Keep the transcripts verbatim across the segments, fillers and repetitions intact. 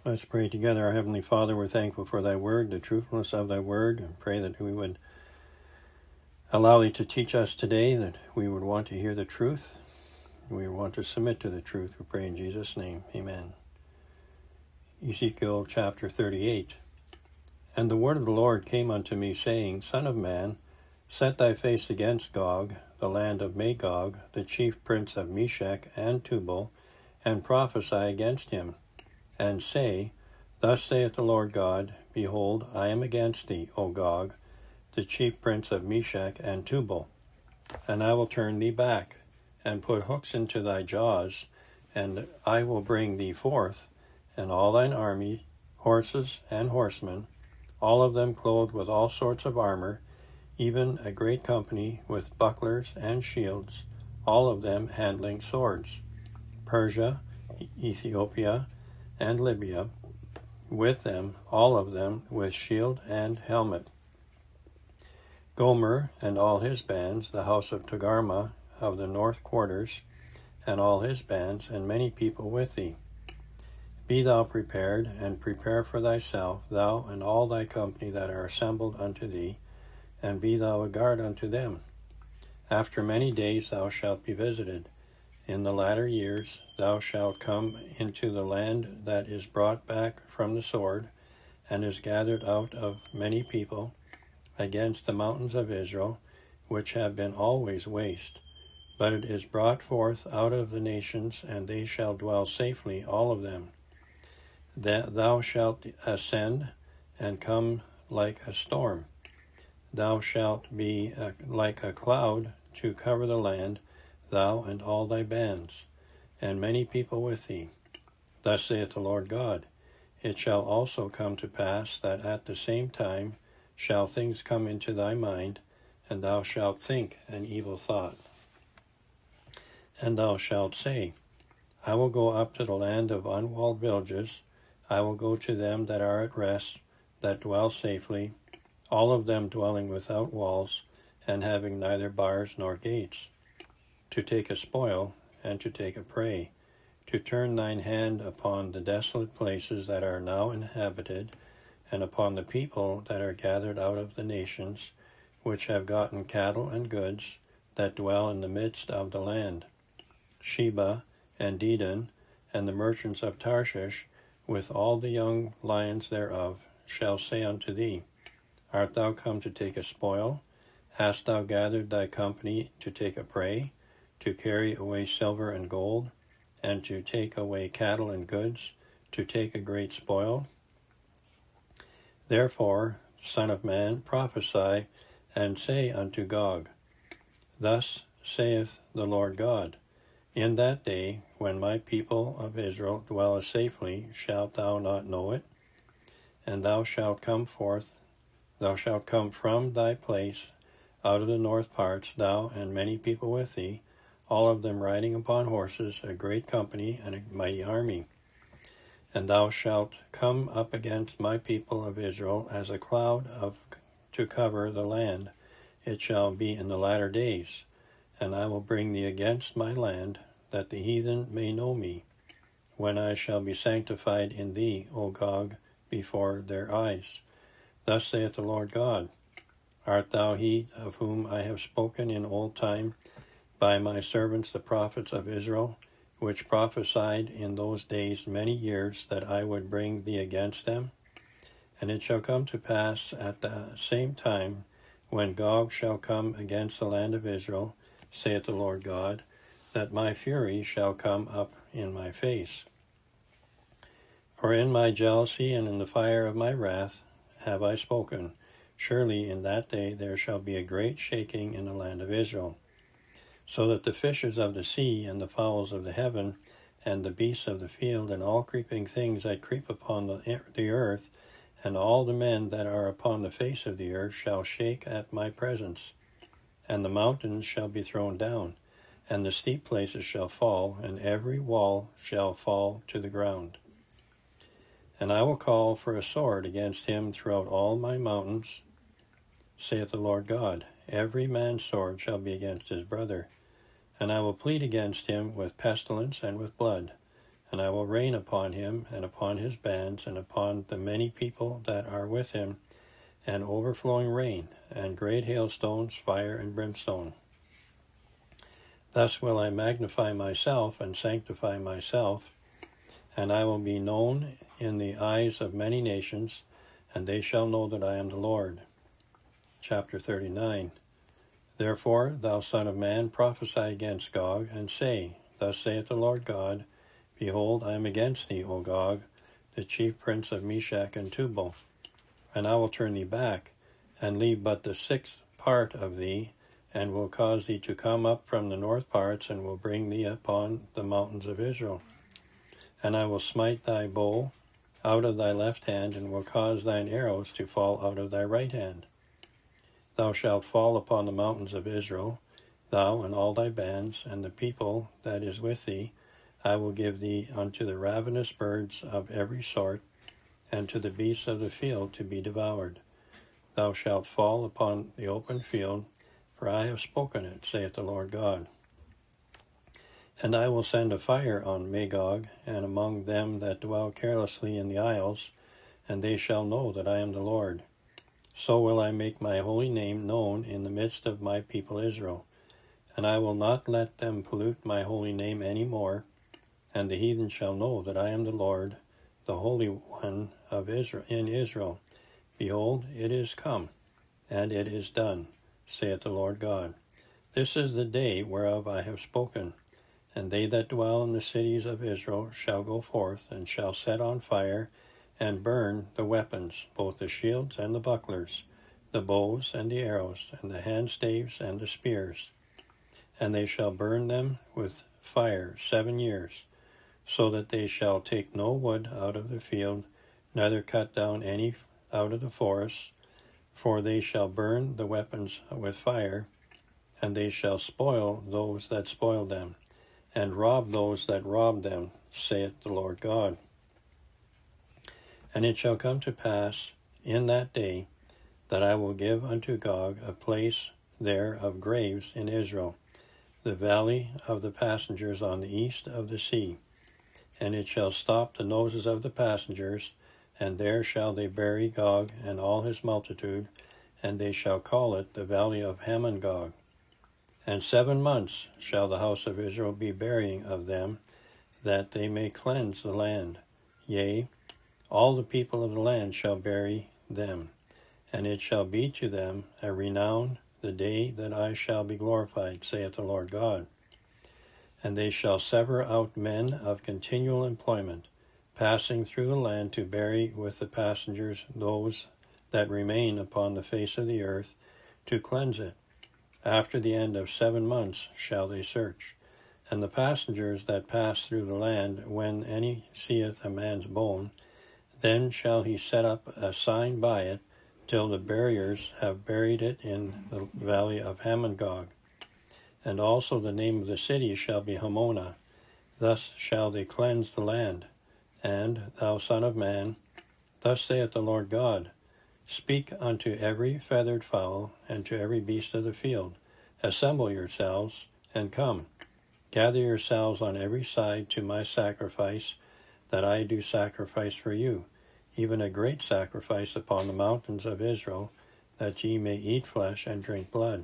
Let's pray together. Our Heavenly Father, we're thankful for Thy Word, the truthfulness of Thy Word, and pray that we would allow Thee to teach us today, that we would want to hear the truth, we would want to submit to the truth. We pray in Jesus' name. Amen. Ezekiel chapter thirty-eight. And the word of the Lord came unto me, saying, Son of man, set thy face against Gog, the land of Magog, the chief prince of Meshech and Tubal, and prophesy against him, and say, Thus saith the Lord God, Behold, I am against thee, O Gog, the chief prince of Meshech and Tubal, and I will turn thee back, and put hooks into thy jaws, and I will bring thee forth, and all thine army, horses and horsemen, all of them clothed with all sorts of armor, even a great company with bucklers and shields, all of them handling swords. Persia, Ethiopia, and Libya, with them, all of them, with shield and helmet. Gomer and all his bands, the house of Togarmah of the north quarters, and all his bands, and many people with thee. Be thou prepared, and prepare for thyself, thou and all thy company that are assembled unto thee, and be thou a guard unto them. After many days thou shalt be visited. In the latter years thou shalt come into the land that is brought back from the sword, and is gathered out of many people, against the mountains of Israel, which have been always waste. But it is brought forth out of the nations, and they shall dwell safely, all of them. That thou shalt ascend, and come like a storm. Thou shalt be a, like a cloud to cover the land, thou and all thy bands, and many people with thee. Thus saith the Lord God, It shall also come to pass that at the same time shall things come into thy mind, and thou shalt think an evil thought. And thou shalt say, I will go up to the land of unwalled villages, I will go to them that are at rest, that dwell safely, all of them dwelling without walls, and having neither bars nor gates, to take a spoil, and to take a prey, to turn thine hand upon the desolate places that are now inhabited, and upon the people that are gathered out of the nations, which have gotten cattle and goods, that dwell in the midst of the land. Sheba and Dedan, and the merchants of Tarshish, with all the young lions thereof, shall say unto thee, Art thou come to take a spoil? Hast thou gathered thy company to take a prey, to carry away silver and gold, and to take away cattle and goods, to take a great spoil? Therefore, Son of man, prophesy, and say unto Gog, Thus saith the Lord God, In that day, when my people of Israel dwell safely, shalt thou not know it? And thou shalt come forth, thou shalt come from thy place, out of the north parts, thou and many people with thee, all of them riding upon horses, a great company and a mighty army. And thou shalt come up against my people of Israel as a cloud of to cover the land. It shall be in the latter days, and I will bring thee against my land, that the heathen may know me, when I shall be sanctified in thee, O Gog, before their eyes. Thus saith the Lord God, Art thou he of whom I have spoken in old time by my servants the prophets of Israel, which prophesied in those days many years that I would bring thee against them? And it shall come to pass at the same time, when Gog shall come against the land of Israel, saith the Lord God, that my fury shall come up in my face. For in my jealousy and in the fire of my wrath have I spoken. Surely in that day there shall be a great shaking in the land of Israel, so that the fishes of the sea and the fowls of the heaven and the beasts of the field and all creeping things that creep upon the, the earth and all the men that are upon the face of the earth shall shake at my presence. And the mountains shall be thrown down, and the steep places shall fall, and every wall shall fall to the ground. And I will call for a sword against him throughout all my mountains, saith the Lord God. Every man's sword shall be against his brother. And I will plead against him with pestilence and with blood, and I will rain upon him, and upon his bands, and upon the many people that are with him, and overflowing rain, and great hailstones, fire, and brimstone. Thus will I magnify myself, and sanctify myself, and I will be known in the eyes of many nations, and they shall know that I am the Lord. Chapter thirty-nine. Therefore, thou son of man, prophesy against Gog, and say, Thus saith the Lord God, Behold, I am against thee, O Gog, the chief prince of Meshech and Tubal, and I will turn thee back, and leave but the sixth part of thee, and will cause thee to come up from the north parts, and will bring thee upon the mountains of Israel. And I will smite thy bow out of thy left hand, and will cause thine arrows to fall out of thy right hand. Thou shalt fall upon the mountains of Israel, thou and all thy bands, and the people that is with thee. I will give thee unto the ravenous birds of every sort, and to the beasts of the field to be devoured. Thou shalt fall upon the open field, for I have spoken it, saith the Lord God. And I will send a fire on Magog, and among them that dwell carelessly in the isles, and they shall know that I am the Lord. So will I make my holy name known in the midst of my people Israel, and I will not let them pollute my holy name any more, and the heathen shall know that I am the Lord, the Holy One of Israel in Israel. Behold, it is come, and it is done, saith the Lord God. This is the day whereof I have spoken. And they that dwell in the cities of Israel shall go forth, and shall set on fire, and burn the weapons, both the shields and the bucklers, the bows and the arrows, and the handstaves and the spears. And they shall burn them with fire seven years, so that they shall take no wood out of the field, neither cut down any out of the forests, for they shall burn the weapons with fire, and they shall spoil those that spoil them, and rob those that rob them, saith the Lord God. And it shall come to pass in that day that I will give unto Gog a place there of graves in Israel, the valley of the passengers on the east of the sea. And it shall stop the noses of the passengers, and there shall they bury Gog and all his multitude, and they shall call it the valley of Hamon-Gog. And seven months shall the house of Israel be burying of them, that they may cleanse the land. Yea, all the people of the land shall bury them, and it shall be to them a renown the day that I shall be glorified, saith the Lord God. And they shall sever out men of continual employment, passing through the land to bury with the passengers those that remain upon the face of the earth, to cleanse it. After the end of seven months shall they search. And the passengers that pass through the land, when any seeth a man's bone, then shall he set up a sign by it, till the buriers have buried it in the valley of Hamon-Gog. And also the name of the city shall be Hamona. Thus shall they cleanse the land. And, thou son of man, thus saith the Lord God, Speak unto every feathered fowl, and to every beast of the field, Assemble yourselves, and come. Gather yourselves on every side to my sacrifice, that I do sacrifice for you, even a great sacrifice upon the mountains of Israel, that ye may eat flesh and drink blood.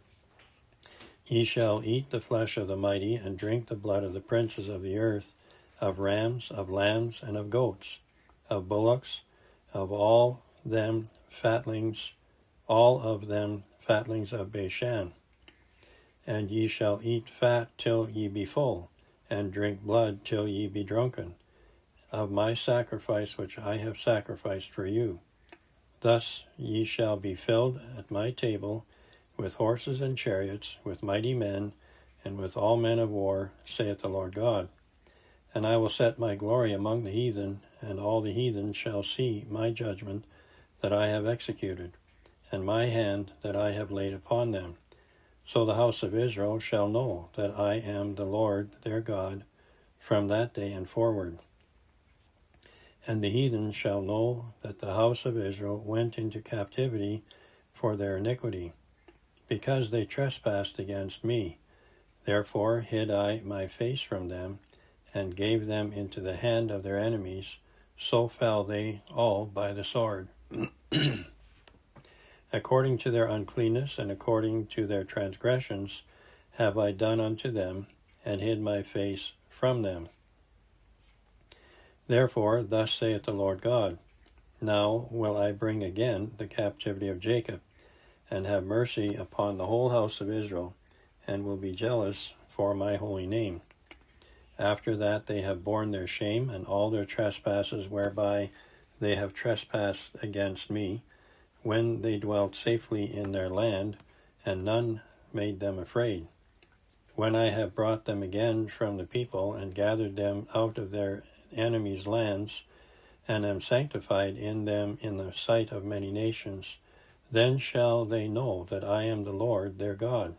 Ye shall eat the flesh of the mighty, and drink the blood of the princes of the earth, of rams, of lambs, and of goats, of bullocks, of all them fatlings, all of them fatlings of Bashan. And ye shall eat fat till ye be full, and drink blood till ye be drunken, of my sacrifice which I have sacrificed for you. Thus ye shall be filled at my table with horses and chariots, with mighty men, and with all men of war, saith the Lord God. And I will set my glory among the heathen, and all the heathen shall see my judgment that I have executed, and my hand that I have laid upon them. So the house of Israel shall know that I am the Lord their God from that day and forward. And the heathen shall know that the house of Israel went into captivity for their iniquity, because they trespassed against me. Therefore hid I my face from them, and gave them into the hand of their enemies, so fell they all by the sword. According to their uncleanness and according to their transgressions have I done unto them, and hid my face from them. Therefore, thus saith the Lord God, Now will I bring again the captivity of Jacob, and have mercy upon the whole house of Israel, and will be jealous for my holy name. After that they have borne their shame and all their trespasses whereby they have trespassed against me, when they dwelt safely in their land, and none made them afraid. When I have brought them again from the people, and gathered them out of their enemies' lands, and am sanctified in them in the sight of many nations, then shall they know that I am the Lord their God,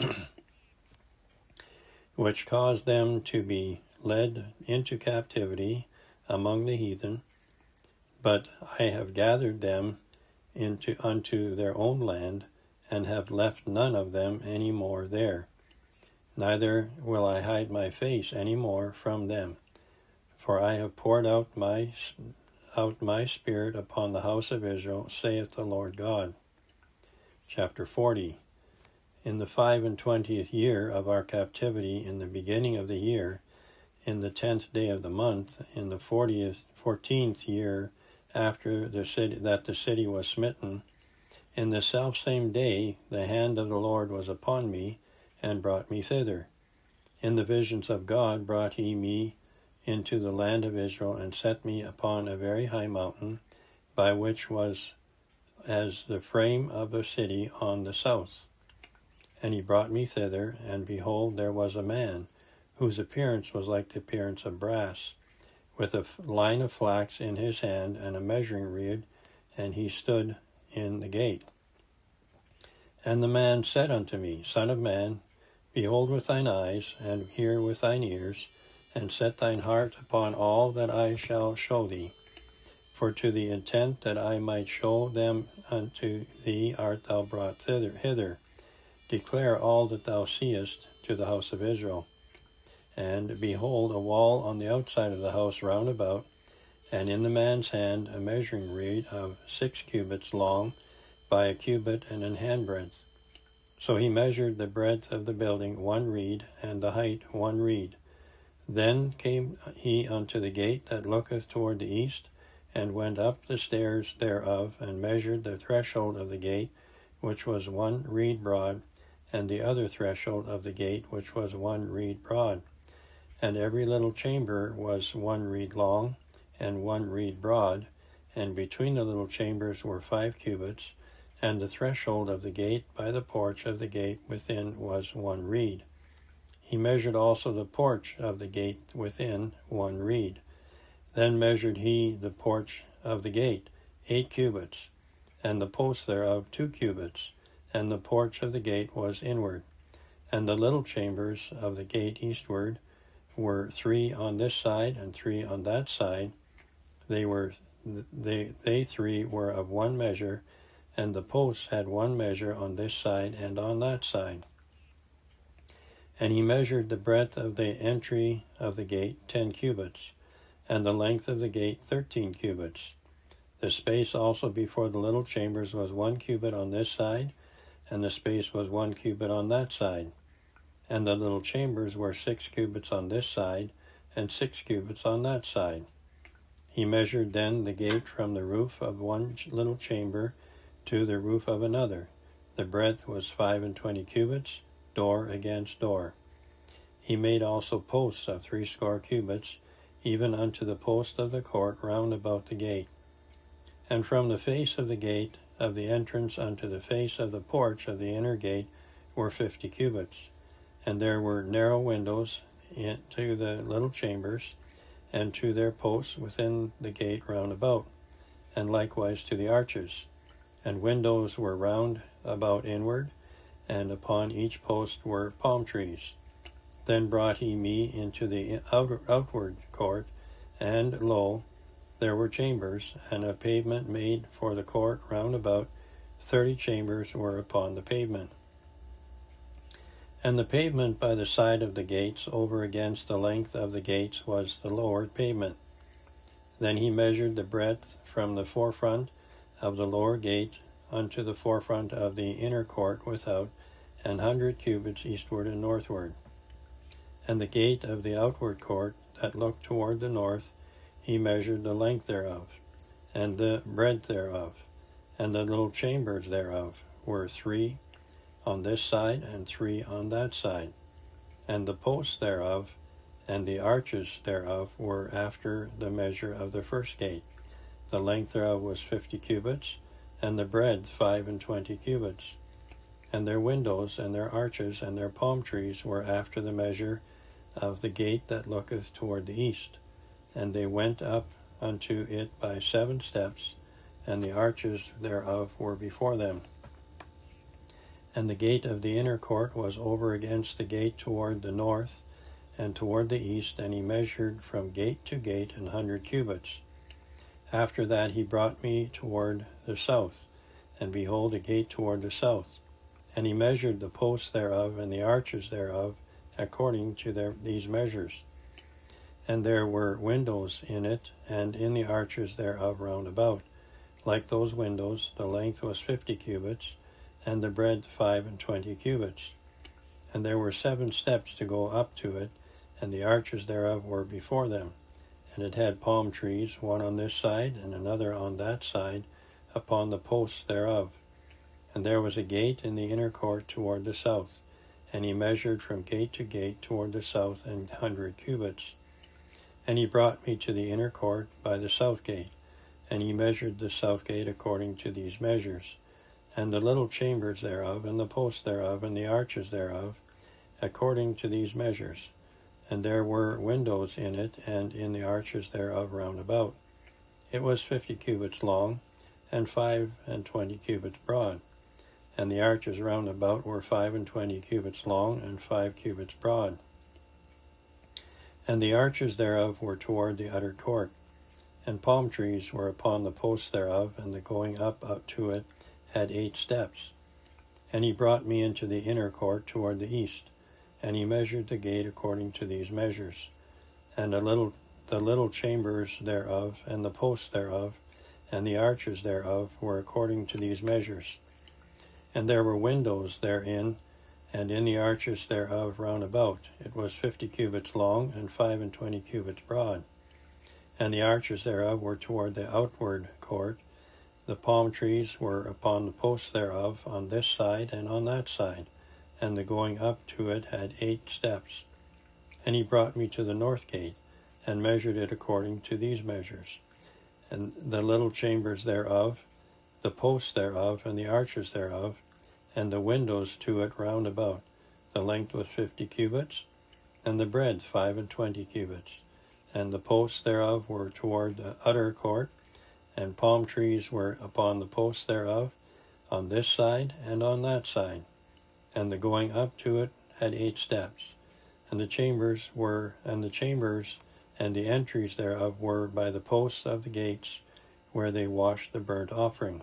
which caused them to be led into captivity among the heathen, but I have gathered them into unto their own land, and have left none of them any more there. Neither will I hide my face any more from them, for I have poured out my out my spirit upon the house of Israel, saith the Lord God. Chapter forty. In the five and twentieth year of our captivity, in the beginning of the year, in the tenth day of the month, in the fortieth fourteenth year after the city that the city was smitten, in the selfsame day the hand of the Lord was upon me, and brought me thither. In the visions of God brought he me into the land of Israel, and set me upon a very high mountain, by which was as the frame of a city on the south. And he brought me thither, and behold, there was a man, whose appearance was like the appearance of brass, with a line of flax in his hand, and a measuring reed, and he stood in the gate. And the man said unto me, Son of man, behold with thine eyes, and hear with thine ears, and set thine heart upon all that I shall show thee. For to the intent that I might show them unto thee art thou brought thither, hither. Declare all that thou seest to the house of Israel. And behold, a wall on the outside of the house round about, and in the man's hand a measuring reed of six cubits long, by a cubit and an handbreadth. So he measured the breadth of the building one reed, and the height one reed. Then came he unto the gate that looketh toward the east, and went up the stairs thereof, and measured the threshold of the gate, which was one reed broad, and the other threshold of the gate, which was one reed broad. And every little chamber was one reed long, and one reed broad, and between the little chambers were five cubits, and the threshold of the gate by the porch of the gate within was one reed. He measured also the porch of the gate within one reed. Then measured he the porch of the gate eight cubits, and the posts thereof two cubits, and the porch of the gate was inward. And the little chambers of the gate eastward were three on this side and three on that side. They were they they three were of one measure, and the posts had one measure on this side and on that side. And he measured the breadth of the entry of the gate ten cubits, and the length of the gate thirteen cubits. The space also before the little chambers was one cubit on this side, and the space was one cubit on that side. And the little chambers were six cubits on this side, and six cubits on that side. He measured then the gate from the roof of one little chamber to the roof of another. The breadth was five and twenty cubits, door against door. He made also posts of threescore cubits, even unto the post of the court round about the gate. And from the face of the gate of the entrance unto the face of the porch of the inner gate were fifty cubits. And there were narrow windows into the little chambers, and to their posts within the gate round about, and likewise to the arches. And windows were round about inward, and upon each post were palm trees. Then brought he me into the outer, outward court, and lo, there were chambers, and a pavement made for the court round about. Thirty chambers were upon the pavement. And the pavement by the side of the gates over against the length of the gates was the lower pavement. Then he measured the breadth from the forefront of the lower gate unto the forefront of the inner court without, an hundred cubits eastward and northward. And the gate of the outward court that looked toward the north, he measured the length thereof, and the breadth thereof, and the little chambers thereof were three on this side and three on that side. And the posts thereof and the arches thereof were after the measure of the first gate. The length thereof was fifty cubits, and the breadth five and twenty cubits. And their windows and their arches and their palm trees were after the measure of the gate that looketh toward the east. And they went up unto it by seven steps, and the arches thereof were before them. And the gate of the inner court was over against the gate toward the north and toward the east, and he measured from gate to gate an hundred cubits. After that he brought me toward the south, and behold, a gate toward the south. And he measured the posts thereof and the arches thereof according to their, these measures. And there were windows in it, and in the arches thereof round about. Like those windows, the length was fifty cubits, and the breadth five and twenty cubits. And there were seven steps to go up to it, and the arches thereof were before them. And it had palm trees, one on this side and another on that side, upon the posts thereof. And there was a gate in the inner court toward the south, and he measured from gate to gate toward the south an hundred cubits. And he brought me to the inner court by the south gate, and he measured the south gate according to these measures, and the little chambers thereof, and the posts thereof, and the arches thereof, according to these measures. And there were windows in it, and in the arches thereof round about. It was fifty cubits long, and five and twenty cubits broad. And the arches round about were five and twenty cubits long, and five cubits broad. And the arches thereof were toward the utter court. And palm trees were upon the posts thereof, and the going up, up to it had eight steps. And he brought me into the inner court toward the east, and he measured the gate according to these measures. And the little the little chambers thereof, and the posts thereof, and the arches thereof were according to these measures. And there were windows therein, and in the arches thereof round about. It was fifty cubits long, and five and twenty cubits broad. And the arches thereof were toward the outward court. The palm trees were upon the posts thereof on this side and on that side, and the going up to it had eight steps. And he brought me to the north gate, and measured it according to these measures. And the little chambers thereof, the posts thereof, and the arches thereof, and the windows to it round about. The length was fifty cubits, and the breadth five and twenty cubits. And the posts thereof were toward the utter court, and palm trees were upon the posts thereof, on this side and on that side. And the going up to it had eight steps. And the chambers were, and the chambers and the entries thereof were by the posts of the gates, where they washed the burnt offering.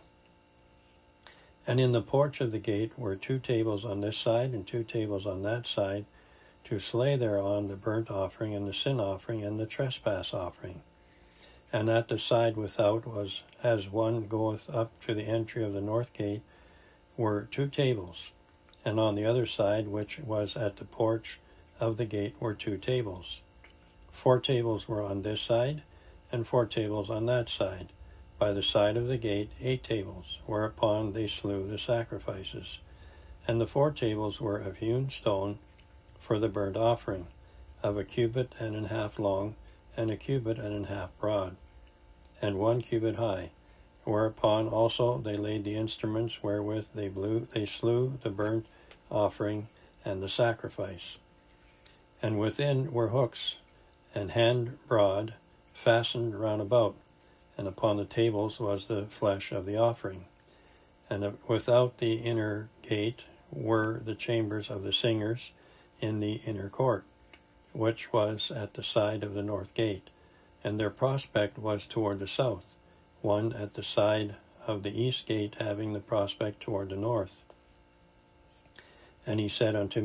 And in the porch of the gate were two tables on this side and two tables on that side, to slay thereon the burnt offering and the sin offering and the trespass offering. And at the side without was, as one goeth up to the entry of the north gate, were two tables, and on the other side, which was at the porch of the gate, were two tables. Four tables were on this side, and four tables on that side. By the side of the gate eight tables, whereupon they slew the sacrifices. And the four tables were of hewn stone for the burnt offering, of a cubit and an half long, and a cubit and an half broad, and one cubit high, whereupon also they laid the instruments wherewith they blew they slew the burnt offering and the sacrifice. And within were hooks, and hand broad, fastened round about, and upon the tables was the flesh of the offering. And without the inner gate were the chambers of the singers in the inner court, which was at the side of the north gate, and their prospect was toward the south, one at the side of the east gate having the prospect toward the north. And he said unto me,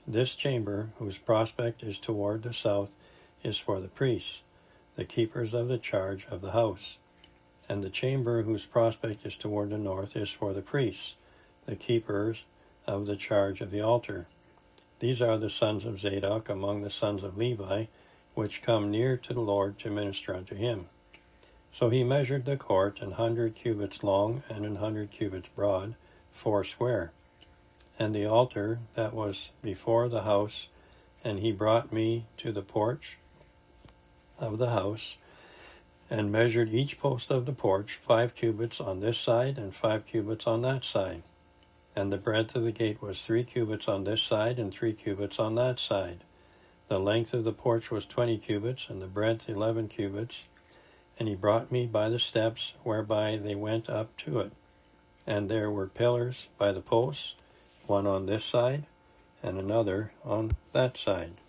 This chamber, whose prospect is toward the south, is for the priests, the keepers of the charge of the house. And the chamber whose prospect is toward the north is for the priests, the keepers of the charge of the altar. These are the sons of Zadok among the sons of Levi, which come near to the Lord to minister unto him. So he measured the court an hundred cubits long and an hundred cubits broad, four square, and the altar that was before the house, and he brought me to the porch of the house, and measured each post of the porch five cubits on this side and five cubits on that side. And the breadth of the gate was three cubits on this side and three cubits on that side. The length of the porch was twenty cubits, and the breadth eleven cubits. And he brought me by the steps whereby they went up to it. And there were pillars by the posts, one on this side and another on that side.